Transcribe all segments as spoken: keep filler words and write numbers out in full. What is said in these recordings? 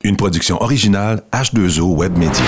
Une production originale H deux O Web Media.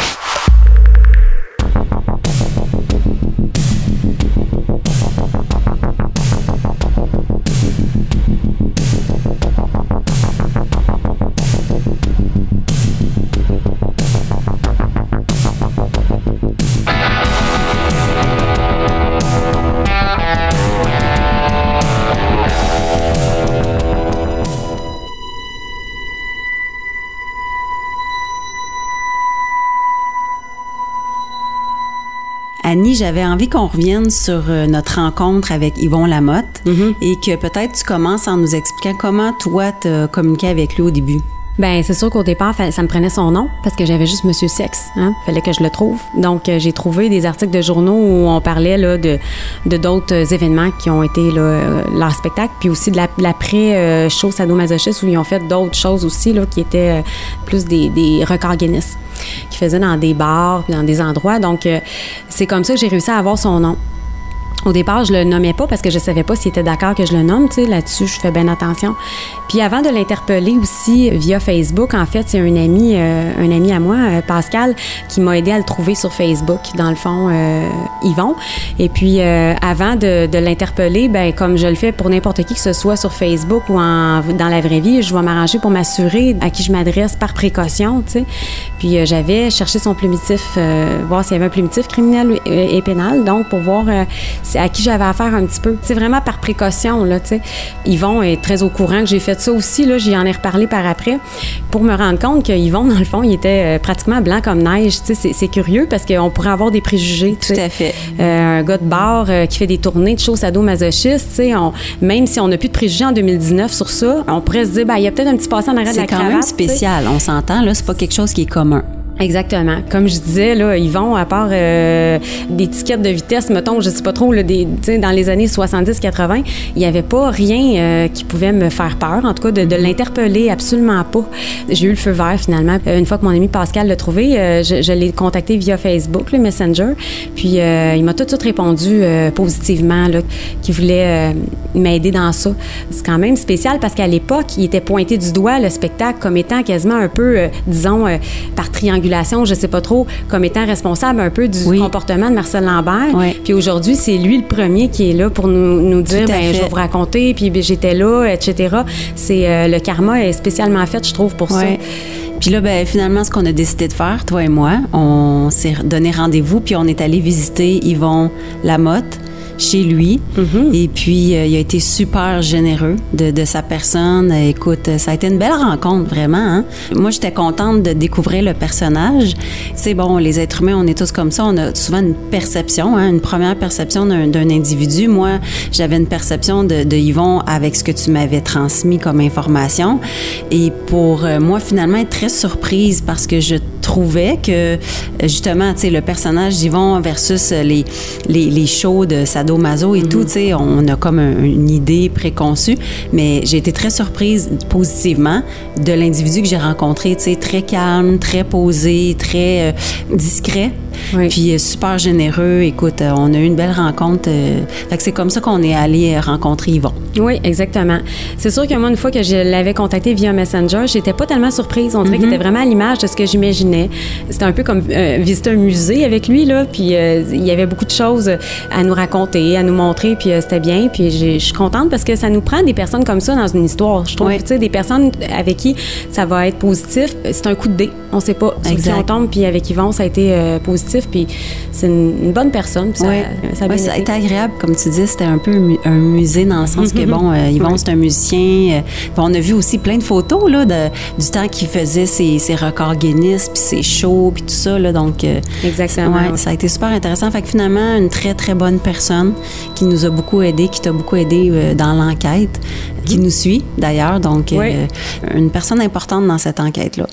Annie, j'avais envie qu'on revienne sur notre rencontre avec Yvon Lamotte mm-hmm. et que peut-être tu commences en nous expliquant comment toi t'as communiqué avec lui au début. Ben c'est sûr qu'au départ, ça me prenait son nom parce que j'avais juste Monsieur Sexe, hein, fallait que je le trouve. Donc euh, j'ai trouvé des articles de journaux où on parlait là de de d'autres événements qui ont été là euh, leur spectacle, puis aussi de la, l'après euh, show sadomasochisme où ils ont fait d'autres choses aussi là qui étaient euh, plus des des records Guinness qu'ils faisaient dans des bars puis dans des endroits. Donc euh, c'est comme ça que j'ai réussi à avoir son nom. Au départ, je le nommais pas parce que je savais pas s'il était d'accord que je le nomme, tu sais, là-dessus, je fais bien attention. Puis avant de l'interpeller aussi via Facebook, en fait, c'est un ami, euh, un ami à moi, euh, Pascal, qui m'a aidé à le trouver sur Facebook, dans le fond, euh, Yvon. Et puis, euh, avant de, de l'interpeller, ben comme je le fais pour n'importe qui, que ce soit sur Facebook ou en, dans la vraie vie, je vais m'arranger pour m'assurer à qui je m'adresse par précaution, tu sais. Puis, euh, j'avais cherché son plumitif, euh, voir s'il y avait un plumitif criminel et, et pénal, donc pour voir euh, à qui j'avais affaire un petit peu. C'est vraiment par précaution, là, tu sais. Yvon est très au courant que j'ai fait ça aussi, là, j'y en ai reparlé par après, pour me rendre compte que Yvon, dans le fond, il était euh, pratiquement blanc comme neige, tu sais. C'est, c'est curieux parce qu'on pourrait avoir des préjugés, tu sais. Tout à fait. Euh, un gars de bar euh, qui fait des tournées de shows sadomasochistes, tu sais, on, même si on n'a plus de préjugés en deux mille dix-neuf sur ça, on pourrait se dire, ben, il y a peut-être un petit passé en arrêt de la cravate. C'est quand même spécial, on s'entend, là, c'est pas quelque chose qui est commun. Exactement. Comme je disais, là, Yvon, à part euh, des tickets de vitesse, mettons, je sais pas trop, là, des, dans les années soixante-dix quatre-vingt, il n'y avait pas rien euh, qui pouvait me faire peur, en tout cas, de, de l'interpeller, absolument pas. J'ai eu le feu vert, finalement. Une fois que mon ami Pascal l'a trouvé, euh, je, je l'ai contacté via Facebook, le Messenger, puis euh, il m'a tout de suite répondu euh, positivement, là, qu'il voulait euh, m'aider dans ça. C'est quand même spécial parce qu'à l'époque, il était pointé du doigt, le spectacle, comme étant quasiment un peu, euh, disons, euh, par triangulation, je sais pas trop, comme étant responsable un peu du oui. comportement de Marcel Lambert. Oui. Puis aujourd'hui, c'est lui le premier qui est là pour nous, nous dire, ben, je vais vous raconter, puis ben, j'étais là, et cetera. C'est, euh, le karma est spécialement fait, je trouve, pour oui. ça. Puis là, ben, finalement, ce qu'on a décidé de faire, toi et moi, on s'est donné rendez-vous, puis on est allé visiter Yvon Lamotte chez lui. Mm-hmm. Et puis, euh, il a été super généreux de, de sa personne. Écoute, ça a été une belle rencontre, vraiment. Hein? Moi, j'étais contente de découvrir le personnage. Tu sais, bon, les êtres humains, on est tous comme ça. On a souvent une perception, hein, une première perception d'un, d'un individu. Moi, j'avais une perception de, de Yvon avec ce que tu m'avais transmis comme information. Et pour euh, moi, finalement, être très surprise parce que je trouvais que, justement, tu sais, le personnage d'Yvon versus les, les, les shows de sadomaso et mm-hmm. tout, tu sais, on a comme un, une idée préconçue, mais j'ai été très surprise positivement de l'individu que j'ai rencontré, tu sais, très calme, très posé, très euh, discret, oui. puis euh, super généreux. Écoute, euh, on a eu une belle rencontre. Euh, fait que c'est comme ça qu'on est allé rencontrer Yvon. Oui, exactement. C'est sûr que moi, une fois que je l'avais contacté via Messenger, j'étais pas tellement surprise. On dirait mm-hmm. qu'il était vraiment à l'image de ce que j'imaginais. C'était un peu comme euh, visiter un musée avec lui, là, puis euh, il y avait beaucoup de choses à nous raconter, à nous montrer, puis euh, c'était bien. Puis je suis contente parce que ça nous prend des personnes comme ça dans une histoire. Je trouve, oui. tu sais, des personnes avec qui ça va être positif. C'est un coup de dé. On sait pas sur qui on tombe, puis avec Yvon, ça a été euh, positif, puis c'est une, une bonne personne. Puis oui. ça, ça a bien oui, été. Ça a été agréable, comme tu dis, c'était un peu un musée dans le sens que, bon, euh, Yvon, oui. c'est un musicien. Euh, on a vu aussi plein de photos, là, de, du temps qu'il faisait ses, ses records Guinness, puis ses shows, puis tout ça, là, donc... Euh, Exactement. Ouais, ça a été super intéressant. Fait que finalement, une très, très bonne personne qui nous a beaucoup aidés, qui t'a beaucoup aidé euh, dans l'enquête, qui nous suit, d'ailleurs, donc oui. euh, une personne importante dans cette enquête-là.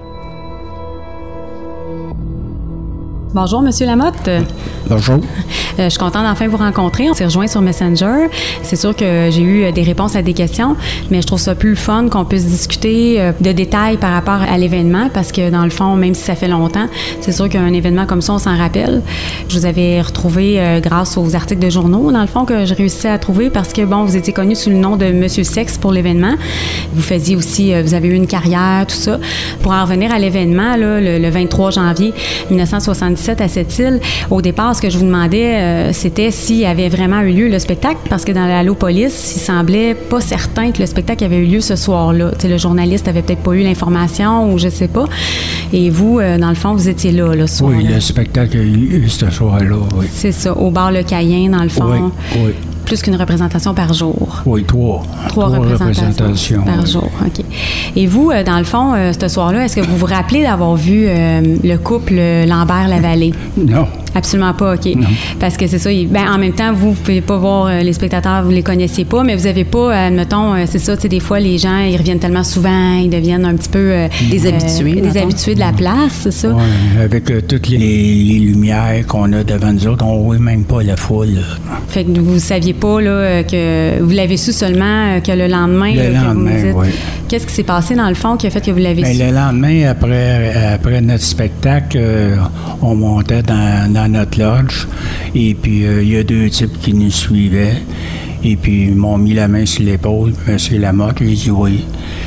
Bonjour, Monsieur Lamotte. Bonjour. Euh, je suis contente d'enfin vous rencontrer. On s'est rejoints sur Messenger. C'est sûr que j'ai eu des réponses à des questions, mais je trouve ça plus fun qu'on puisse discuter de détails par rapport à l'événement parce que, dans le fond, même si ça fait longtemps, c'est sûr qu'un événement comme ça, on s'en rappelle. Je vous avais retrouvé euh, grâce aux articles de journaux, dans le fond, que je réussissais à trouver parce que, bon, vous étiez connu sous le nom de Monsieur Sexe pour l'événement. Vous faisiez aussi, euh, vous avez eu une carrière, tout ça. Pour en revenir à l'événement, là, le, le vingt-trois janvier dix-neuf cent soixante-dix-sept à Sept-Îles, au départ, ce que je vous demandais, euh, c'était s'il avait vraiment eu lieu le spectacle, parce que dans l'Allopolis, il semblait pas certain que le spectacle avait eu lieu ce soir-là. Tu sais, le journaliste avait peut-être pas eu l'information ou je sais pas. Et vous, euh, dans le fond, vous étiez là, le soir. Oui, le spectacle a eu lieu ce soir-là, oui. C'est ça, au bar Le Cayen, dans le fond. Oui, oui. Plus qu'une représentation par jour. Oui, trois. Trois, trois représentations, représentations par oui. jour, OK. Et vous, euh, dans le fond, euh, ce soir-là, est-ce que vous vous rappelez d'avoir vu euh, le couple Lambert-Lavallée? Non. Absolument pas, OK. Non. Parce que c'est ça, il, ben, en même temps, vous ne pouvez pas voir euh, les spectateurs, vous ne les connaissez pas, mais vous n'avez pas, admettons, euh, c'est ça, tu sais, des fois, les gens, ils reviennent tellement souvent, ils deviennent un petit peu... Euh, des habitués. Euh, des habitués de la place, c'est ça? Oui, avec euh, toutes les, les lumières qu'on a devant nous autres, on ne voit même pas la foule. Là. Fait que vous ne saviez pas, là, que vous l'avez su seulement que le lendemain. Le là, lendemain, que vous oui. Qu'est-ce qui s'est passé, dans le fond, qui a fait que vous l'avez Bien, su? Le lendemain, après, après notre spectacle, euh, on montait dans, dans notre lodge et puis il euh, y a deux types qui nous suivaient et puis ils m'ont mis la main sur l'épaule. Monsieur Lamotte, il dit oui.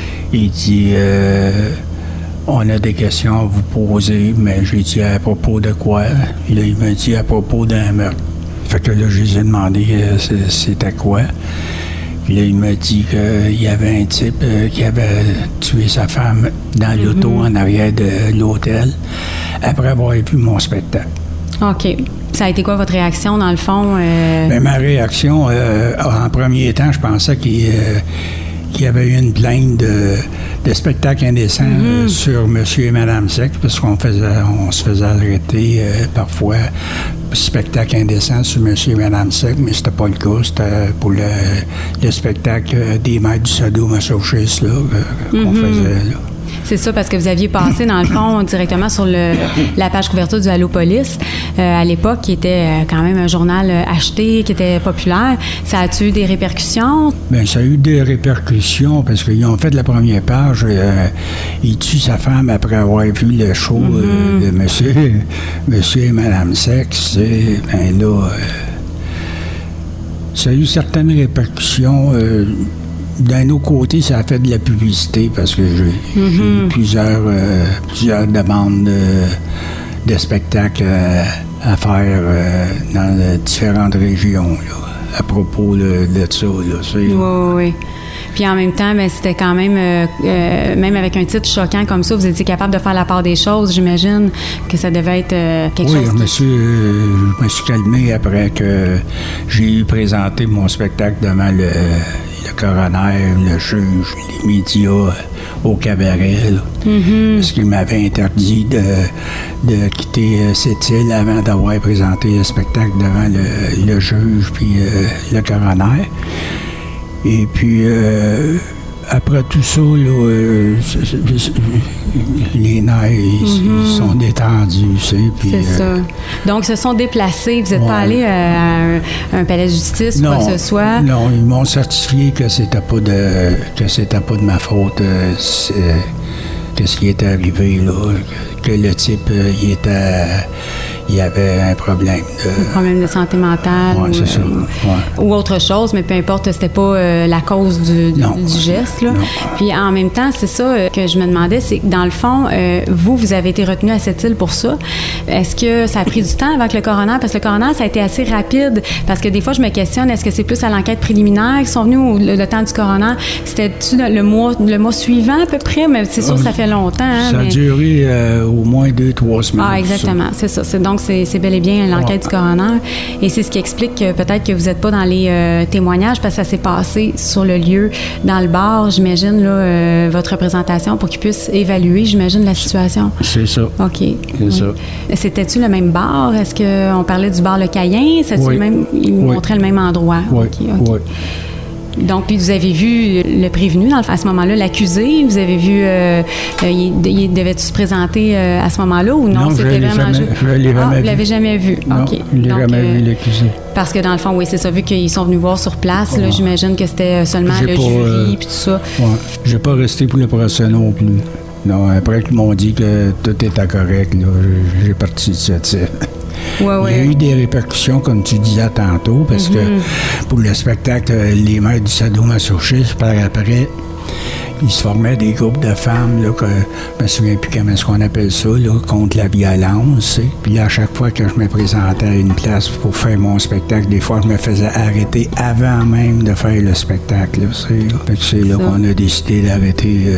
Il dit euh, on a des questions à vous poser, mais j'ai dit à propos de quoi? Et là, il m'a dit à propos d'un meurtre. Fait que là, je lui ai demandé euh, c'était quoi. Puis là, il m'a dit qu'il y avait un type euh, qui avait tué sa femme dans l'auto mm-hmm. en arrière de l'hôtel après avoir vu mon spectacle. OK. Ça a été quoi votre réaction, dans le fond? Euh... Bien, ma réaction, euh, en premier temps, je pensais qu'il, euh, qu'il y avait eu une plainte de, de spectacle indécent mm-hmm. sur Monsieur et Madame Sexe, parce qu'on faisait, on se faisait arrêter euh, parfois spectacle indécent sur Monsieur et Madame Sexe, mais c'était pas le cas. C'était pour le, le spectacle des maîtres du sadomasochisme là, qu'on mm-hmm. faisait là. C'est ça, parce que vous aviez passé, dans le fond, directement sur le, la page couverture du Allopolis, euh, à l'époque, qui était euh, quand même un journal euh, acheté, qui était populaire. Ça a-tu eu des répercussions? Bien, ça a eu des répercussions, parce qu'ils ont fait la première page. Euh, il tue sa femme après avoir vu le show mm-hmm. euh, de Monsieur, Monsieur et Madame Sexe. Et, ben là, euh, ça a eu certaines répercussions. Euh, D'un autre côté, ça a fait de la publicité parce que j'ai, mm-hmm. j'ai eu plusieurs, euh, plusieurs demandes de, de spectacles euh, à faire euh, dans euh, différentes régions là, à propos de, de ça. Là, c'est, oui, oui, oui. Puis en même temps, ben, c'était quand même, euh, euh, même avec un titre choquant comme ça, vous étiez capable de faire la part des choses, j'imagine que ça devait être euh, quelque oui, chose. Oui, qui... euh, je me suis calmé après que j'ai eu présenté mon spectacle devant le, le coroner, le juge, les médias au cabaret, mm-hmm. parce qu'il m'avait interdit de, de quitter euh, cette île avant d'avoir présenté le spectacle devant le, le juge puis euh, le coroner. Et puis, euh, après tout ça, là, euh, c'est, c'est, c'est, les nerfs, ils, mm-hmm. ils sont détendus, tu sais. C'est euh, ça. Donc, ils se sont déplacés. Vous n'êtes ouais. pas allé à un, un palais de justice ou quoi que ce soit? Non, ils m'ont certifié que c'était pas de que c'était pas de ma faute. Euh, c'est, qu'est-ce qui était arrivé, là? Que, que le type, euh, il était... il y avait un problème de... Un problème de santé mentale. Oui, c'est euh, ça. Ouais. Ou autre chose, mais peu importe, c'était pas euh, la cause du, du, non, du geste. Là. Non. Puis en même temps, c'est ça euh, que je me demandais, c'est que dans le fond, euh, vous, vous avez été retenu à cette île pour ça. Est-ce que ça a pris du temps avec le coroner? Parce que le coroner, ça a été assez rapide. Parce que des fois, je me questionne, est-ce que c'est plus à l'enquête préliminaire qu'ils sont venus ou le, le temps du coroner? C'était-tu le mois, le mois suivant à peu près? Mais c'est sûr que ça fait longtemps. Hein, ça mais... a duré euh, au moins deux, trois semaines. Ah, exactement. C'est ça. C'est, donc, c'est, c'est bel et bien l'enquête ouais. du coroner. Et c'est ce qui explique que peut-être que vous n'êtes pas dans les euh, témoignages parce que ça s'est passé sur le lieu, dans le bar, j'imagine, là, euh, votre représentation pour qu'ils puissent évaluer, j'imagine, la situation. C'est ça. OK. C'est oui. ça. C'était-tu le même bar? Est-ce qu'on parlait du bar Le Cayen? C'est-tu oui. le même, il oui. montrait le même endroit? Oui. OK. OK. Oui. Donc, puis vous avez vu le prévenu, dans le, à ce moment-là, l'accusé, vous avez vu, euh, il, il devait-tu se présenter euh, à ce moment-là ou non? Non, c'était je l'ai vraiment jamais, ju- je l'ai jamais ah, vu. vous l'avez jamais vu? Non, OK. je l'ai Donc, jamais euh, vu, l'accusé. Parce que dans le fond, oui, c'est ça, vu qu'ils sont venus voir sur place, là, Ouais. j'imagine que c'était seulement J'ai le pas, jury euh, puis tout ça. Ouais. J'ai pas resté pour le procès non plus. Non, après qu'ils m'ont dit que tout était correct, là, j'ai- j'ai parti de cette île. Ouais, Il y a ouais. eu des répercussions, comme tu disais tantôt, parce Mhm. que pour le spectacle Les Maîtres du sadomasochisme, par après, il se formait des groupes de femmes, là, que je me souviens plus comment est-ce qu'on appelle ça, là, contre la violence. tu sais. Puis là, à chaque fois que je me présentais à une place pour faire mon spectacle, des fois, je me faisais arrêter avant même de faire le spectacle. Là, c'est, là. Fait que c'est là Ça. qu'on a décidé d'arrêter... euh,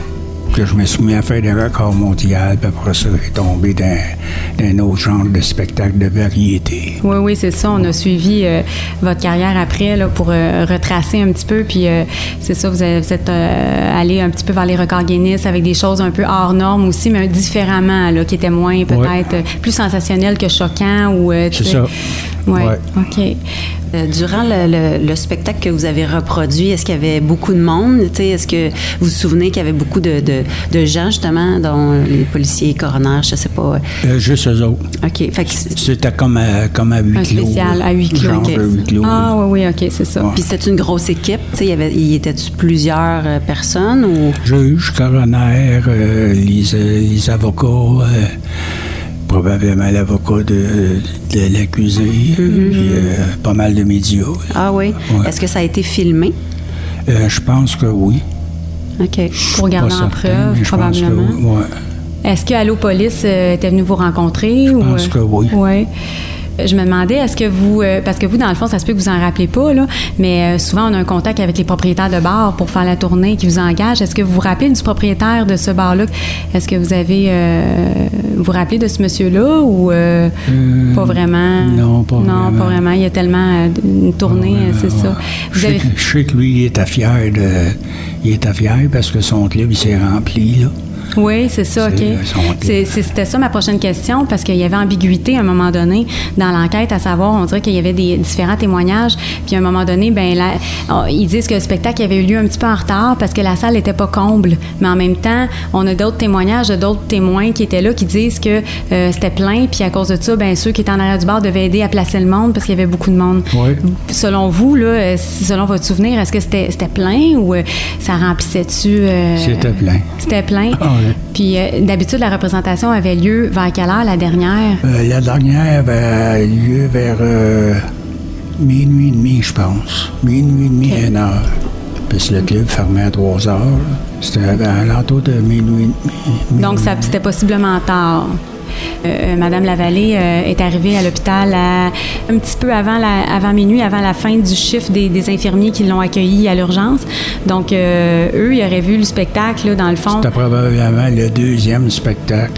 que je me suis mis à faire des records mondiaux, puis après ça, j'ai tombé dans, dans un autre genre de spectacle de variété. Oui, oui, c'est ça. On a suivi euh, votre carrière après là, pour euh, retracer un petit peu. Puis euh, c'est ça, vous, avez, vous êtes euh, allé un petit peu vers les records Guinness avec des choses un peu hors normes aussi, mais différemment, là, qui étaient moins peut-être Ouais. euh, plus sensationnels que choquants. Ou, euh, tu C'est sais. ça. Ouais. Ouais. OK. Euh, durant le, le- le spectacle que vous avez reproduit, est-ce qu'il y avait beaucoup de monde? Tu sais, est-ce que vous vous souvenez qu'il y avait beaucoup de, de, de gens, justement, dont les policiers, coroners, je sais pas. Euh, juste eux autres. OK. Fait que c'est- C'était comme à, comme à huis Un clos. spécial à huis clos. Genre OK. de huis clos. Ah, oui, oui, OK, c'est ça. Ouais. Puis c'était une grosse équipe, tu sais, il y avait, y était-tu plusieurs euh, personnes ou... Juge, coroner, euh, les, euh, les avocats, euh, probablement l'avocat de, de l'accusé, puis euh, pas mal de médias. Ah oui? Ouais. Est-ce que ça a été filmé? Euh, je pense que oui. OK. Pour garder Pas en certain, preuve, mais je pense que probablement. oui, ouais. Est-ce que Allo Police euh, était venu vous rencontrer? Je pense que oui. Oui. Je me demandais, est-ce que vous, euh, parce que vous, dans le fond, ça se peut que vous en rappelez pas, là, mais euh, souvent, on a un contact avec les propriétaires de bars pour faire la tournée qui vous engagent. Est-ce que vous vous rappelez du propriétaire de ce bar-là? Est-ce que vous avez, euh, vous vous rappelez de ce monsieur-là ou euh, Euh, pas vraiment? non, pas Non, vraiment. pas vraiment. Il y a tellement euh, une tournée, Ouais, euh, c'est ouais. ça. Je Vous sais, avez... que, je sais que lui, il était fier de. Il était fier parce que son club, il s'est rempli, là. Oui, c'est ça, OK. C'est- son club. C'est- c'est- C'était ça ma prochaine question, parce qu'il y avait ambiguïté à un moment donné dans l'enquête, à savoir, on dirait qu'il y avait des différents témoignages, puis à un moment donné, ben là, oh, ils disent que le spectacle avait eu lieu un petit peu en retard parce que la salle n'était pas comble, mais en même temps, on a d'autres témoignages de d'autres témoins qui étaient là, qui disent que euh, c'était plein, puis à cause de ça, ben ceux qui étaient en arrière du bar devaient aider à placer le monde parce qu'il y avait beaucoup de monde. Oui. Selon vous, là, euh, selon votre souvenir, est-ce que c'était c'était plein ou euh, ça remplissait-tu? euh, C'était plein. C'était plein. Ah oui. Puis euh, d'habitude, la représentation avait lieu vers quelle heure, la dernière? Euh, la dernière avait lieu vers euh, minuit et demi, je pense. Minuit et demi Ok. à une heure. Puis le club fermait à trois heures. C'était à l'entour de minuit et demi. Donc, ça, c'était possiblement tard. Euh, Madame Lavallée euh, est arrivée à l'hôpital à- un petit peu avant, la, avant minuit, avant la fin du chiffre des, des infirmiers qui l'ont accueillie à l'urgence. Donc, euh, eux, ils auraient vu le spectacle, là, dans le fond. C'était probablement le deuxième spectacle.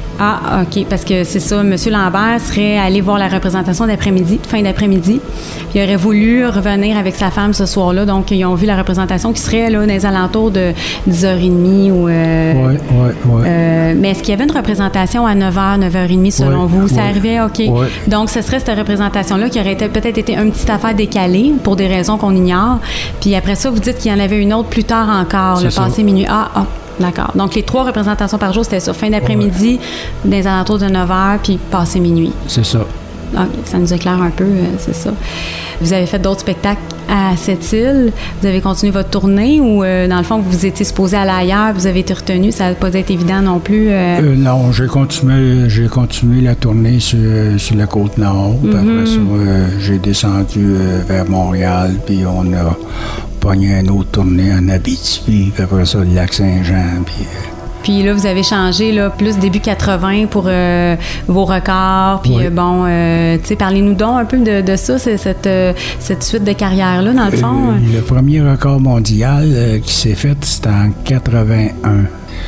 Ah, OK, parce que c'est ça. M. Lambert serait allé voir la représentation d'après-midi, fin d'après-midi. Puis il aurait voulu revenir avec sa femme ce soir-là. Donc, ils ont vu la représentation qui serait là, dans les alentours de dix heures trente ou... Euh, Oui, oui, oui. Euh, mais est-ce qu'il y avait une représentation à neuf heures, neuf heures trente selon Ouais, vous? Ça ouais, arrivait? OK. ouais. Donc, ce serait cette représentation-là qui aurait été, peut-être été une petite affaire décalée pour des raisons qu'on ignore. Puis après ça, vous dites qu'il y en avait une autre plus tard encore, C'est le ça. passé minuit. Ah, ah, d'accord. Donc, les trois représentations par jour, c'était ça. Fin d'après-midi, dans les alentours de neuf heures, puis passé minuit. C'est ça. OK, ça nous éclaire un peu, euh, c'est ça. Vous avez fait d'autres spectacles à cette île. Vous avez continué votre tournée ou, euh, dans le fond, vous étiez supposé aller ailleurs, vous avez été retenu. Ça n'a pas été évident non plus. euh, Euh, non, j'ai continué, j'ai continué la tournée sur, sur la côte nord. Puis après ça, euh, j'ai descendu euh, vers Montréal, puis on a pogné une autre tournée en Abitibi, puis après ça, le lac Saint-Jean, puis... euh, Puis là, vous avez changé là, plus début quatre-vingts pour euh, vos records. Puis Oui. euh, bon, euh, tu sais, parlez-nous donc un peu de, de ça, c'est cette, euh, cette suite de carrière-là, dans le fond. Euh, le premier record mondial euh, qui s'est fait, c'était en quatre-vingt-un,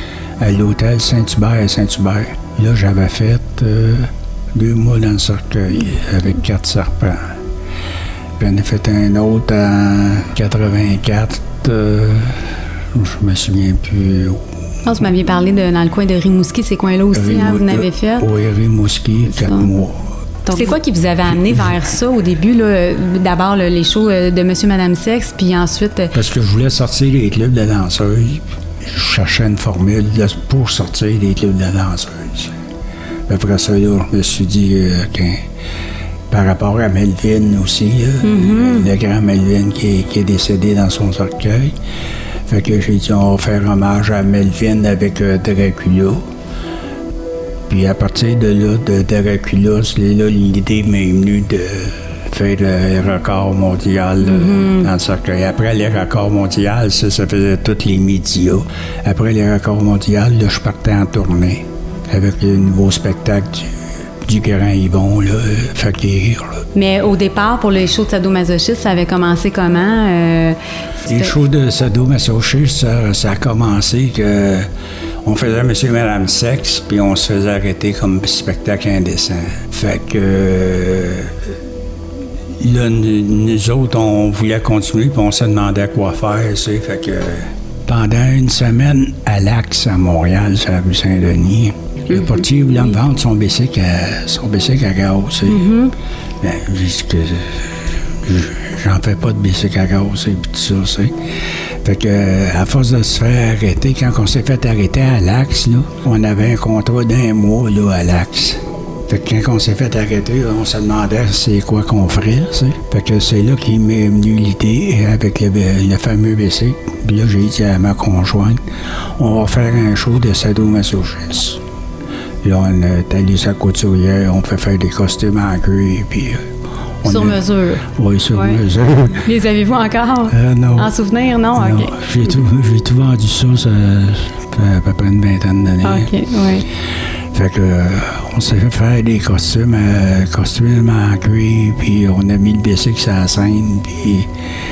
à l'hôtel Saint-Hubert à Saint-Hubert. Là, j'avais fait euh, deux mois dans le cercueil avec quatre serpents. Puis on a fait un autre en quatre-vingt-quatre, euh, je me souviens plus. Je pense que vous m'aviez parlé de, dans le coin de Rimouski, ces coins-là aussi, hein, vous en avez fait. Oui, Rimouski, C'est quatre ça. mois. Donc, c'est quoi qui vous avait amené vers ça au début, là? D'abord, là, les shows de Monsieur Madame Sexe, puis ensuite... Parce que je voulais sortir des clubs de danseuses. Je cherchais une formule pour sortir des clubs de danseuses. Après ça, là, je me suis dit euh, que par rapport à Melvin aussi, là, mm-hmm. le grand Melvin qui, qui est décédé dans son cercueil, fait que j'ai dit on va faire hommage à Melvin avec euh, Dracula. Puis à partir de là, de Dracula, c'est là l'idée m'est venue de faire le record mondial mm-hmm. dans le cercueil. Après les records mondiaux, ça, ça faisait tous les médias. Après les records mondiaux, là, je partais en tournée avec le nouveau spectacle du, du grand Yvon, là, Fakir. Là. Mais au départ, pour les shows de sadomasochisme, ça avait commencé comment? Euh, les shows de sadomasochisme, ça, ça a commencé que on faisait Monsieur et Madame Sexe, puis on se faisait arrêter comme spectacle indécent. Fait que... Euh, là, nous autres, on voulait continuer, puis on se demandait quoi faire, tu sais. Fait que... Pendant une semaine, à l'Axe, à Montréal, sur la rue Saint-Denis, le portier voulait me vendre son bicycle à, son bicycle à gaz, tu sais. Mm-hmm. Ben, j'ai dit que j'en fais pas de bicycle à gaz, et puis tout ça, tu sais. Fait que, à force de se faire arrêter, quand on s'est fait arrêter à l'Axe, là, on avait un contrat d'un mois, là, à l'Axe. Fait que quand on s'est fait arrêter, on se demandait c'est quoi qu'on ferait, tu sais. Fait que c'est là qu'il m'est venu l'idée avec le, le fameux bicycle. Puis là, j'ai dit à ma conjointe, on va faire un show de sadomasochisme. Là, on est allé sur la couturière, on fait faire des costumes en cuir, puis... On sur a... mesure? Oui, sur ouais. mesure. Les avez-vous encore? Euh, non. En souvenir, non? non. OK. J'ai tout, j'ai tout vendu ça, ça fait à peu près une vingtaine d'années. OK, oui. Fait que euh, on s'est fait faire des costumes, euh, costumes en cuir, puis on a mis le bicycle sur la scène, puis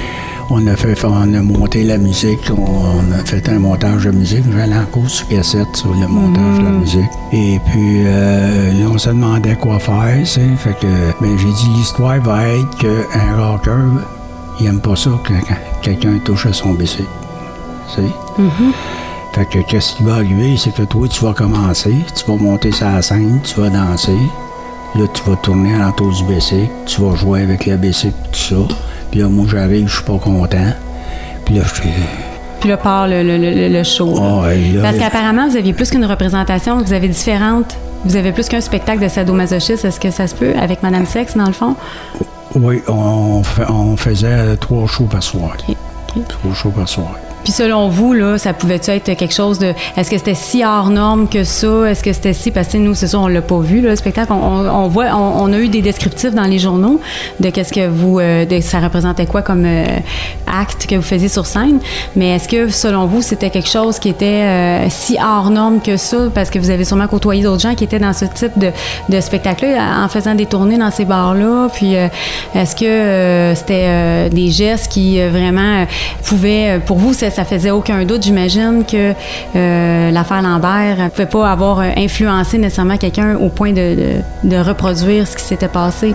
on a fait, on a monté la musique, on, on a fait un montage de musique. J'allais en cours sur cassette sur le montage mmh. de la musique. Et puis euh, là, on se demandait quoi faire, tu sais. Fait que, ben j'ai dit l'histoire va être qu'un rocker, il aime pas ça quand quelqu'un touche à son bicycle, tu sais. Mmh. Fait que qu'est-ce qui va arriver, c'est que toi, tu vas commencer, tu vas monter sur la scène, tu vas danser. Là, tu vas tourner en l'entour du bicycle, tu vas jouer avec le bicycle, tout ça. Puis là, moi, j'arrive, je suis pas content. Puis là, je... Puis là, part le, le, le, le show. Oh, ouais, là, parce qu'apparemment, vous aviez plus qu'une représentation, vous avez différentes. Vous avez plus qu'un spectacle de sadomasochisme. Est-ce que ça se peut avec Madame Sexe, dans le fond? Oui, on, on faisait trois shows par soir. OK. Okay. Trois shows par soir. Puis selon vous, là, ça pouvait-tu être quelque chose de... Est-ce que c'était si hors norme que ça? Est-ce que c'était si... Parce que nous, c'est ça, on l'a pas vu, là, le spectacle. On, on voit, on, on a eu des descriptifs dans les journaux de qu'est-ce que vous... Euh, de, ça représentait quoi comme euh, acte que vous faisiez sur scène. Mais est-ce que, selon vous, c'était quelque chose qui était euh, si hors norme que ça? Parce que vous avez sûrement côtoyé d'autres gens qui étaient dans ce type de, de spectacle-là, en faisant des tournées dans ces bars-là. Puis euh, est-ce que euh, c'était euh, des gestes qui euh, vraiment euh, pouvaient... Pour vous, ça ça faisait aucun doute, j'imagine, que euh, l'affaire Lambert ne pouvait pas avoir influencé nécessairement quelqu'un au point de, de, de reproduire ce qui s'était passé.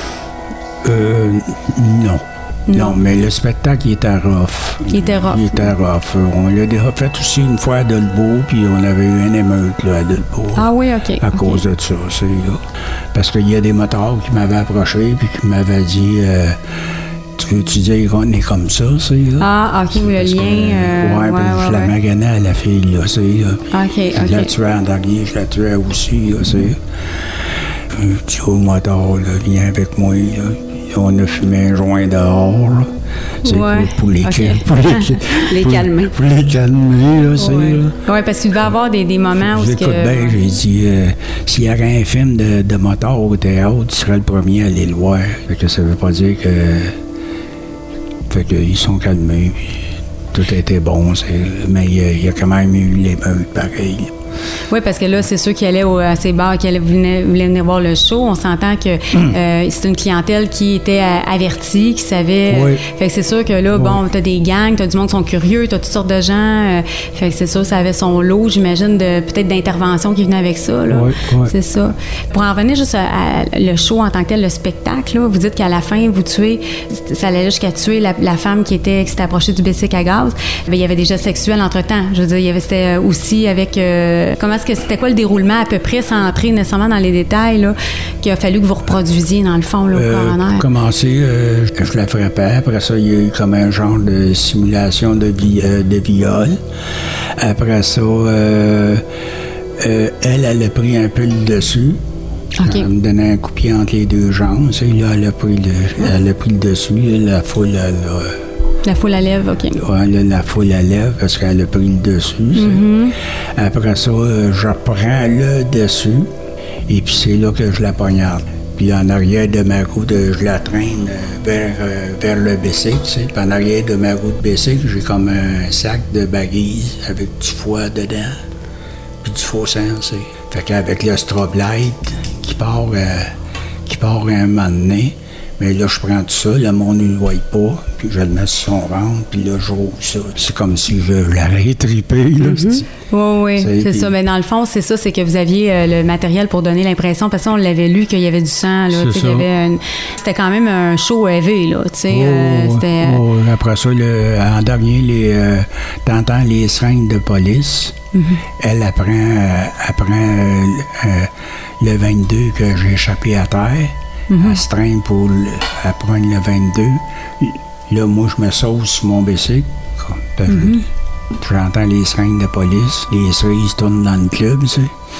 Euh, non. Non. Non, mais le spectacle, il était rough. Il était rough. Il était rough. On l'a déjà fait aussi une fois à Delbo, puis on avait eu une émeute là, à Delbo. Ah oui, OK. À okay. cause de ça, c'est là. Parce qu'il y a des motards qui m'avaient approché, puis qui m'avaient dit... Euh, Tu veux-tu dire qu'on est comme ça, c'est là? Ah, OK, oui, le lien. Euh, ouais, ouais, puis ouais, je la ouais. maganais à la fille, là, c'est là. OK, je OK. Je la tuais en dernier, je la tuais aussi, là, c'est. Un petit haut moteur, là, viens avec moi, là. On a fumé un joint dehors, là. C'est ouais. pour, pour, les, okay. pour, les, les pour, calmer. Pour les calmer, là, c'est ouais. là. Oui, parce qu'il devait y avoir des, des moments où... J'écoute que... bien, j'ai dit, euh, s'il y avait un film de, de moteur au théâtre, tu serais le premier à aller le voir. Fait que ça veut pas dire que... Fait qu'ils sont calmés, puis tout a été bon, c'est... mais il y, a, il y a quand même eu l'émeute pareil. Oui, parce que là, c'est ceux qui allaient au, à ces bars, qui allaient, voulaient, voulaient venir voir le show. On s'entend que mm. euh, c'est une clientèle qui était avertie, qui savait. Oui. Fait que c'est sûr que là, oui. bon, t'as des gangs, t'as du monde qui sont curieux, t'as toutes sortes de gens. Euh, fait que c'est sûr, ça avait son lot, j'imagine, de peut-être d'intervention qui venait avec ça. Là. Oui, oui. C'est ça. Pour en revenir juste à, à le show en tant que tel, le spectacle, là, vous dites qu'à la fin, vous tuez, ça allait jusqu'à tuer la, la femme qui était qui s'était approchée du bicycle à gaz. Il y avait des gestes sexuels entre-temps. Je veux dire, il y avait c'était aussi avec. Euh, euh, comment est-ce que c'était quoi le déroulement à peu près, sans entrer nécessairement dans les détails, là, qu'il a fallu que vous reproduisiez, dans le fond, là, au euh, coroner? Pour commencer, euh, je la frappais. Après ça, il y a eu comme un genre de simulation de, vi- euh, de viol. Après ça, euh, euh, elle, elle a pris un peu le dessus. Okay. Elle me donnait un coup de pied entre les deux jambes. Tu sais, là, elle a pris le, elle a pris le dessus. Là, la foule, elle a... La foule à lèvres, OK. Ouais, là, la foule à lèvres parce qu'elle a pris le dessus. Mm-hmm. Après ça, euh, je reprends le dessus et puis c'est là que je la poignarde. Puis en arrière de ma roue, de, je la traîne vers, euh, vers le bicycle, tu sais. Puis en arrière de ma roue de bicycle, j'ai comme un sac de baguilles avec du foie dedans, puis du faux sang, tu sais. Fait qu'avec le strobe light qui part, euh, qui part un moment donné, mais là, je prends tout ça, le monde ne le voit pas, puis je le mets sur son ventre, puis là, je roule ça. C'est comme si je l'avais trippé, là. Mm-hmm. Oui, oui, c'est, c'est pis... ça. Mais dans le fond, c'est ça, c'est que vous aviez euh, le matériel pour donner l'impression, parce qu'on l'avait lu qu'il y avait du sang, là, qu'il y avait une... C'était quand même un show élevé, là, tu sais. Oh, euh, c'était... oh, après ça, le, en dernier, les, euh, t'entends les seringues de police. Mm-hmm. Elle apprend, euh, apprend euh, euh, le vingt-deux que j'ai échappé à terre. Mm-hmm. Elle se traîne pour le, elle prend le vingt-deux. Là, moi, je me sauve sur mon bicycle. Mm-hmm. J'entends les seringues de police. Les cerises tournent dans le club, tu sais.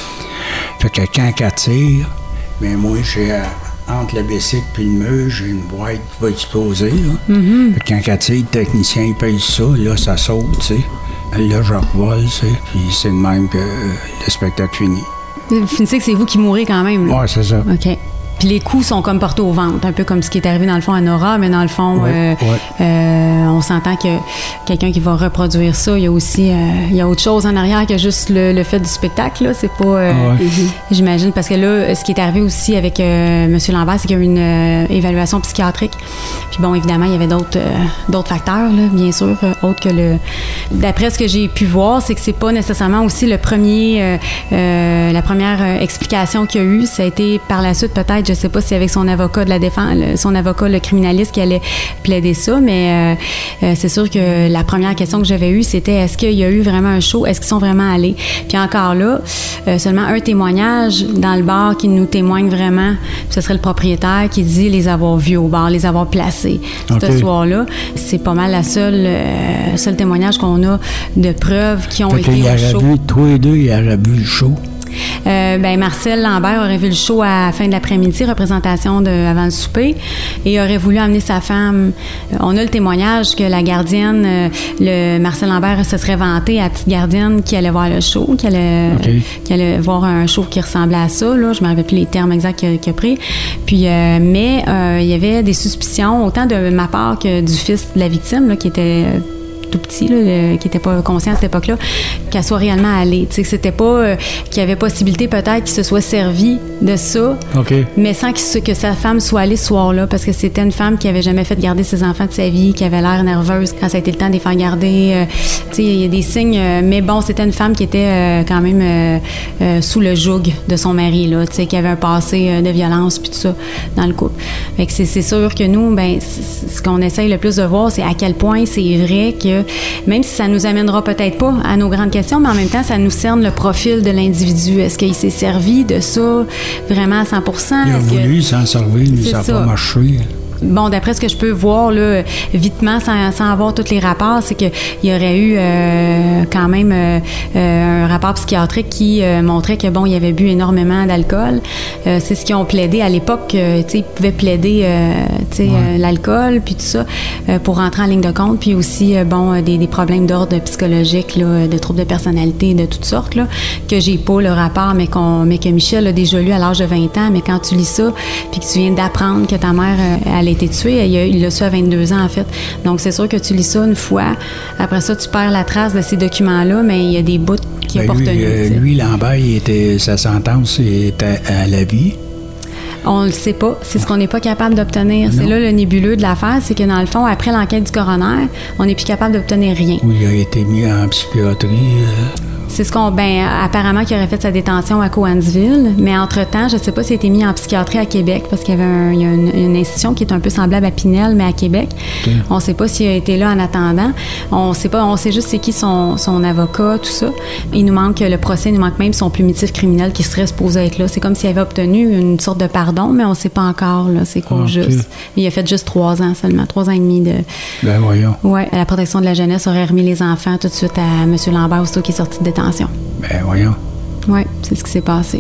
Fait que quand elle tire, bien moi, j'ai, euh, entre le bicycle et le mur, j'ai une boîte qui va exploser, là. Mm-hmm. Fait que quand elle tire, le technicien, il paye ça. Là, ça saute, tu sais. Là, je revole, tu sais. Puis c'est de même que euh, le spectacle finit. Vous finissez que c'est vous qui mourrez quand même, là? Ouais, c'est ça. OK. Puis les coups sont comme portés au ventre, un peu comme ce qui est arrivé dans le fond à Nora, mais dans le fond, ouais, euh, ouais. Euh, on s'entend que quelqu'un qui va reproduire ça, il y a aussi, euh, il y a autre chose en arrière que juste le, le fait du spectacle, là. C'est pas, euh, ouais. mm-hmm. j'imagine, parce que là, ce qui est arrivé aussi avec euh, M. Lambert, c'est qu'il y a eu une euh, évaluation psychiatrique. Puis bon, évidemment, il y avait d'autres, euh, d'autres facteurs, là, bien sûr, euh, autres que le... D'après ce que j'ai pu voir, c'est que c'est pas nécessairement aussi le premier, euh, euh, la première euh, explication qu'il y a eu. Ça a été par la suite peut-être, je sais pas si avec son avocat de la défense, son avocat, le criminaliste, qui allait plaider ça, mais euh, euh, c'est sûr que la première question que j'avais eue, c'était est-ce qu'il y a eu vraiment un show? Est-ce qu'ils sont vraiment allés? Puis encore là, euh, seulement un témoignage dans le bar qui nous témoigne vraiment, ce serait le propriétaire qui dit les avoir vus au bar, les avoir placés okay. ce soir-là. C'est pas mal la seule, euh, seul témoignage qu'on a de preuves qui ont fait été au show. Vu, tous les deux, ils auraient vu le show. Euh, ben Marcel Lambert aurait vu le show à la fin de l'après-midi, représentation de avant le souper, et aurait voulu amener sa femme. On a le témoignage que la gardienne, euh, le Marcel Lambert se serait vanté à la petite gardienne qui allait voir le show, qui allait, okay. qui allait voir un show qui ressemblait à ça. Là, je me rappelle plus les termes exacts qu'il a, qu'il a pris. Puis, euh, mais euh, il y avait des suspicions autant de ma part que du fils de la victime, là, qui était euh, tout petit, là, le, qui n'était pas conscient à cette époque-là, qu'elle soit réellement allée. Tu sais, que c'était pas... Euh, qu'il y avait possibilité peut-être qu'il se soit servi de ça, okay. mais sans qu'il, que sa femme soit allée ce soir-là, parce que c'était une femme qui avait jamais fait garder ses enfants de sa vie, qui avait l'air nerveuse quand ça a été le temps de les faire garder. Euh, tu sais, il y a des signes... Euh, mais bon, c'était une femme qui était euh, quand même euh, euh, sous le joug de son mari, là, tu sais, qui avait un passé euh, de violence puis tout ça dans le couple. Fait que c'est, c'est sûr que nous, ben, ce qu'on essaye le plus de voir, c'est à quel point c'est vrai que même si ça nous amènera peut-être pas à nos grandes questions, mais en même temps, ça nous cerne le profil de l'individu. Est-ce qu'il s'est servi de ça vraiment à cent pour cent? Il a Est-ce voulu que... s'en servir, mais ça n'a pas marché. Bon, d'après ce que je peux voir, là, vitement, sans, sans avoir tous les rapports, c'est qu'il y aurait eu euh, quand même euh, un rapport psychiatrique qui euh, montrait que, bon, il avait bu énormément d'alcool. Euh, c'est ce qu'ils ont plaidé à l'époque. Euh, tu sais, ils pouvaient plaider, euh, tu sais, ouais. euh, l'alcool, puis tout ça, euh, pour rentrer en ligne de compte. Puis aussi, euh, bon, des, des problèmes d'ordre psychologique, là, de troubles de personnalité de toutes sortes, là, que j'ai pas le rapport, mais, qu'on, mais que Michel a déjà lu à l'âge de vingt ans. Mais quand tu lis ça, puis que tu viens d'apprendre que ta mère, euh, elle a été tuée, il, a, il l'a su à vingt-deux ans, en fait. Donc, c'est sûr que tu lis ça une fois. Après ça, tu perds la trace de ces documents-là, mais il y a des bouts qui n'ont pas retenu. Euh, lui, Lambert, il était, sa sentence était à, à la vie. On ne le sait pas. C'est ce qu'on n'est pas capable d'obtenir. Non. C'est là le nébuleux de l'affaire, c'est que dans le fond, après l'enquête du coroner, on n'est plus capable d'obtenir rien. Oui, il a été mis en psychiatrie. Euh... C'est ce qu'on, ben, apparemment, qu'il aurait fait sa détention à Cowansville, mais entre-temps, je sais pas s'il a été mis en psychiatrie à Québec, parce qu'il y avait un, il y a une, une institution qui est un peu semblable à Pinel, mais à Québec. Okay. On sait pas s'il a été là en attendant. On sait pas, on sait juste c'est qui son, son avocat, tout ça. Il nous manque le procès, il nous manque même son plumitif criminel qui serait supposé être là. C'est comme s'il avait obtenu une sorte de pardon, mais on sait pas encore, là, c'est quoi okay. juste. Il a fait juste trois ans seulement, trois ans et demi de... Ben voyons. Ouais, la protection de la jeunesse aurait remis les enfants tout de suite à M. Lambert, aussitôt qui est sorti de détention. Ben voyons. Oui, c'est ce qui s'est passé.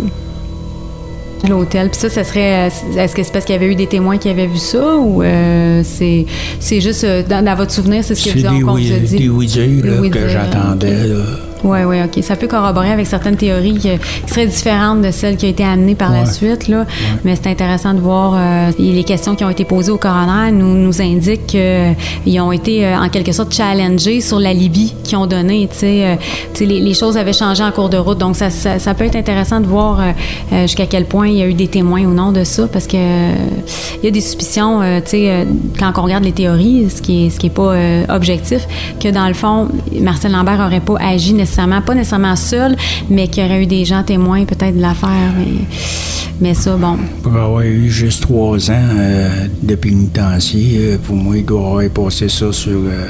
L'hôtel, puis ça, ça serait... Est-ce que c'est parce qu'il y avait eu des témoins qui avaient vu ça, ou euh, c'est, c'est juste... Euh, dans, dans votre souvenir, c'est ce que vous avez encore dit? C'est des oui-dire que j'attendais, là. Oui, oui, OK. Ça peut corroborer avec certaines théories qui, qui seraient différentes de celles qui ont été amenées par ouais. la suite, là. Ouais. Mais c'est intéressant de voir euh, les questions qui ont été posées au coroner nous, nous indiquent qu'ils ont été, euh, en quelque sorte, challengés sur l'alibi qu'ils ont donné. Tu sais, euh, les, les choses avaient changé en cours de route. Donc, ça, ça, ça peut être intéressant de voir euh, jusqu'à quel point il y a eu des témoins ou non de ça, parce que euh, il y a des suspicions, euh, tu sais, euh, quand on regarde les théories, ce qui est, ce qui est pas euh, objectif, que dans le fond, Marcel Lambert aurait pas agi nécessairement pas nécessairement seul, mais qu'il y aurait eu des gens témoins peut-être de l'affaire. Mais, mais ça, bon. Pour avoir eu juste trois ans euh, de pénitencier, euh, pour moi, il doit avoir passé ça sur euh,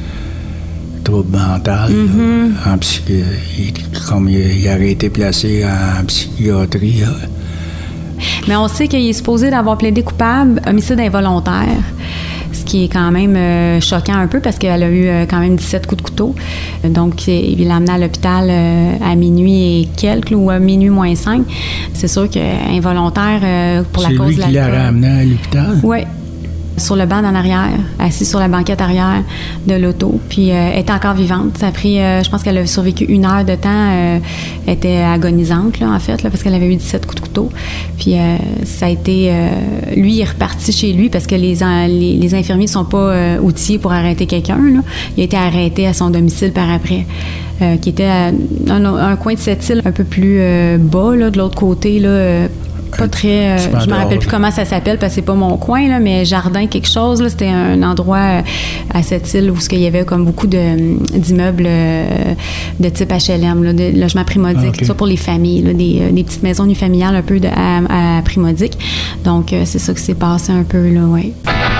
trouble mental. Mm-hmm. Là, en psychi- il, comme il, il aurait été placé en psychiatrie. Là. Mais on sait qu'il est supposé d'avoir plaidé coupable homicide involontaire. Ce qui est quand même euh, choquant un peu parce qu'elle a eu euh, quand même dix-sept coups de couteau. Donc, il l'a amenée à l'hôpital euh, à minuit et quelques, ou à minuit moins cinq. C'est sûr qu'involontaire euh, pour c'est la cause de l'alcool. C'est lui qui l'a ramenée à l'hôpital? Oui. Sur le banc en arrière, assise sur la banquette arrière de l'auto. Puis euh, elle était encore vivante. Ça a pris, euh, je pense qu'elle a survécu une heure de temps. Euh, elle était agonisante, là, en fait, là, parce qu'elle avait eu dix-sept coups de couteau. Puis euh, ça a été... Euh, lui, il est reparti chez lui parce que les, les, les infirmiers ne sont pas euh, outillés pour arrêter quelqu'un, là. Il a été arrêté à son domicile par après. Euh, qui était à un, un coin de cette île un peu plus euh, bas, là, de l'autre côté, là, euh, pas très... Euh, je me rappelle plus comment ça s'appelle parce que c'est pas mon coin, là, mais Jardin quelque chose, là, c'était un endroit euh, à cette île où il y avait comme beaucoup de, d'immeubles euh, de type H L M, là, de logement primodique, okay. Tout ça pour les familles, là, des, euh, des petites maisons unifamiliales un peu de, à, à primodique. Donc, euh, c'est ça qui s'est passé un peu, là, oui.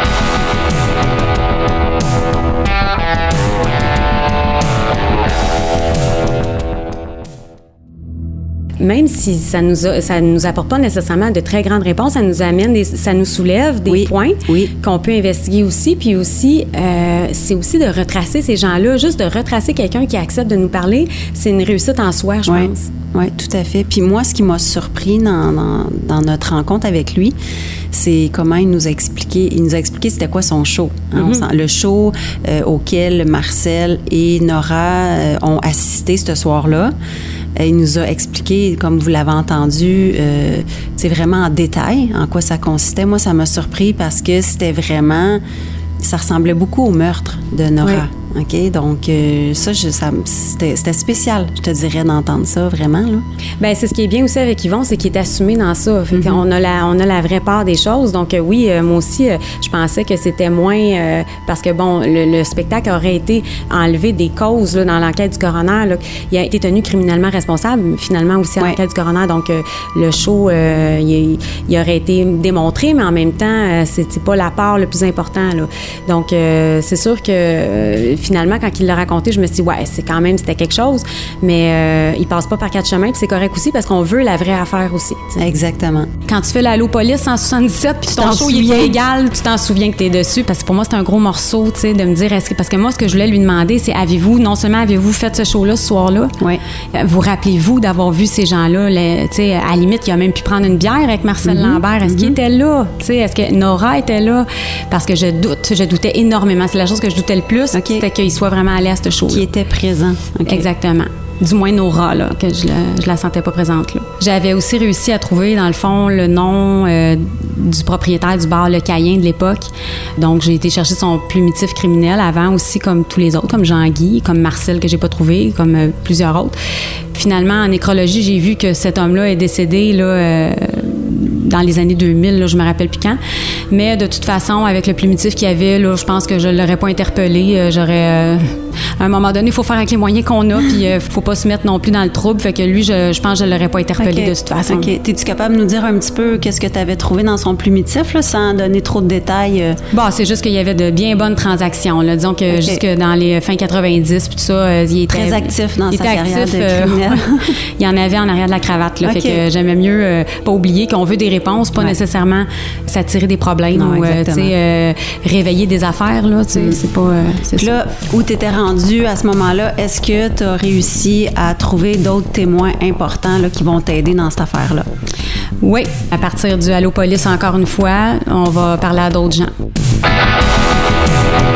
Même si ça nous a, ça nous apporte pas nécessairement de très grandes réponses, ça nous amène, des, ça nous soulève des oui, points oui. qu'on peut investiguer aussi. Puis aussi, euh, c'est aussi de retracer ces gens-là, juste de retracer quelqu'un qui accepte de nous parler, c'est une réussite en soi, je oui. pense. Oui, tout à fait. Puis moi, ce qui m'a surpris dans, dans, dans notre rencontre avec lui, c'est comment il nous a expliqué, il nous a expliqué c'était quoi son show. Hein? Mm-hmm. On sent, le show euh, auquel Marcel et Nora euh, ont assisté ce soir-là. Il nous a expliqué, comme vous l'avez entendu, euh, c'est vraiment en détail en quoi ça consistait. Moi, ça m'a surpris parce que c'était vraiment... Ça ressemblait beaucoup au meurtre de Nora. Oui. OK? Donc, euh, ça, je, ça c'était, c'était spécial, je te dirais, d'entendre ça, vraiment, là. Bien, c'est ce qui est bien aussi avec Yvon, c'est qu'il est assumé dans ça. Fait mm-hmm. on a la, on a la vraie part des choses. Donc, euh, oui, euh, moi aussi, euh, je pensais que c'était moins... Euh, parce que, bon, le, le spectacle aurait été enlevé des causes, là, dans l'enquête du coroner. Là. Il a été tenu criminellement responsable, finalement, aussi, à ouais. l'enquête du coroner. Donc, euh, le show, euh, il, il aurait été démontré, mais en même temps, euh, c'était pas la part le plus important, là. Donc, euh, c'est sûr que... Euh, finalement, quand il l'a raconté, je me suis dit, ouais, c'est quand même, c'était quelque chose, mais euh, il passe pas par quatre chemins, puis c'est correct aussi parce qu'on veut la vraie affaire aussi. T'sais. Exactement. Quand tu fais l'Allo-Police en soixante-dix-sept, puis ton show, il est égal, tu t'en souviens que t'es dessus, parce que pour moi, c'est un gros morceau, tu sais, de me dire, est-ce que, parce que moi, ce que je voulais lui demander, c'est, avez-vous, non seulement avez-vous fait ce show-là ce soir-là, oui. vous rappelez-vous d'avoir vu ces gens-là, tu sais, à la limite, il a même pu prendre une bière avec Marcel mm-hmm. Lambert, est-ce mm-hmm. qu'il était là, tu sais, est-ce que Nora était là, parce que je doute, je doutais énormément, c'est la chose que je doutais le plus, okay. C'était qu'il soit vraiment allé à ce show-là. Qui était présent. Okay. Exactement. Du moins Nora, là, que je la, je la sentais pas présente, là. J'avais aussi réussi à trouver, dans le fond, le nom euh, du propriétaire du bar Le Caïn de l'époque. Donc, j'ai été chercher son plumitif criminel avant aussi, comme tous les autres, comme Jean-Guy, comme Marcel, que j'ai pas trouvé, comme euh, plusieurs autres. Finalement, en nécrologie, j'ai vu que cet homme-là est décédé, là, euh, dans les années deux mille, là, je me rappelle plus quand. Mais de toute façon, avec le primitif qu'il y avait, là, je pense que je l'aurais pas interpellé. Euh, j'aurais... Euh, à un moment donné, il faut faire avec les moyens qu'on a, puis euh, faut pas se mettre non plus dans le trouble. Fait que lui, je, je pense que je l'aurais pas interpellé okay. de toute façon. OK. T'es-tu capable de nous dire un petit peu qu'est-ce que tu avais trouvé dans son primitif, là, sans donner trop de détails? Euh... Bon, c'est juste qu'il y avait de bien bonnes transactions. Là. Disons que okay. jusque dans les fins quatre-vingt-dix, puis tout ça, euh, il était... Très actif dans il sa était carrière actif, de criminel. Euh, il y en avait en arrière de la cravate. Là, okay. Fait que j'aimais mieux euh, pas oublier qu'on veut des réponses, pas ouais. nécessairement s'attirer des problèmes non, ou euh, euh, réveiller des affaires. Là, mm. C'est pas... Euh, c'est là, où tu étais rendu à ce moment-là, est-ce que tu as réussi à trouver d'autres témoins importants là, qui vont t'aider dans cette affaire-là? Oui. À partir du Allo Police, encore une fois, on va parler à d'autres gens.